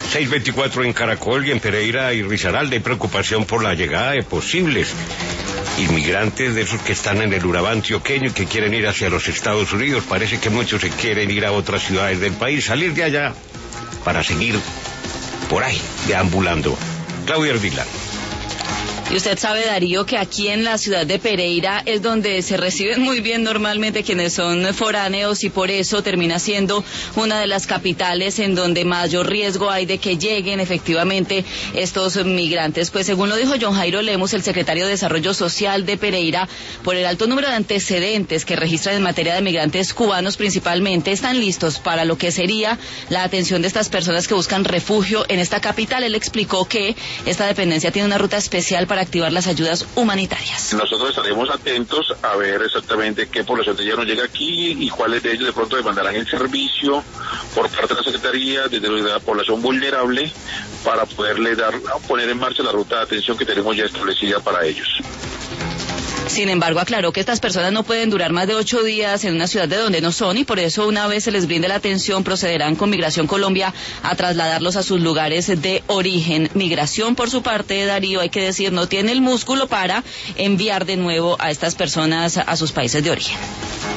6:24 en Caracol y en Pereira y Risaralda hay preocupación por la llegada de posibles inmigrantes de esos que están en el Urabá antioqueño y que quieren ir hacia los Estados Unidos. Parece que muchos se quieren ir a otras ciudades del país, salir de allá para seguir por ahí deambulando. Claudia Ardila. Y usted sabe, Darío, que aquí en la ciudad de Pereira es donde se reciben muy bien normalmente quienes son foráneos y por eso termina siendo una de las capitales en donde mayor riesgo hay de que lleguen efectivamente estos migrantes. Pues según lo dijo John Jairo Lemus, el secretario de Desarrollo Social de Pereira, por el alto número de antecedentes que registran en materia de migrantes cubanos principalmente, están listos para lo que sería la atención de estas personas que buscan refugio en esta capital. Él explicó que esta dependencia tiene una ruta especial para activar las ayudas humanitarias. Nosotros estaremos atentos a ver exactamente qué población de ella nos llega aquí y cuáles de ellos de pronto demandarán el servicio por parte de la Secretaría desde la población vulnerable para poderle poner en marcha la ruta de atención que tenemos ya establecida para ellos. Sin embargo, aclaró que estas personas no pueden durar más de 8 días en una ciudad de donde no son y por eso una vez se les brinde la atención procederán con Migración Colombia a trasladarlos a sus lugares de origen. Migración, por su parte, Darío, hay que decir, no tiene el músculo para enviar de nuevo a estas personas a sus países de origen.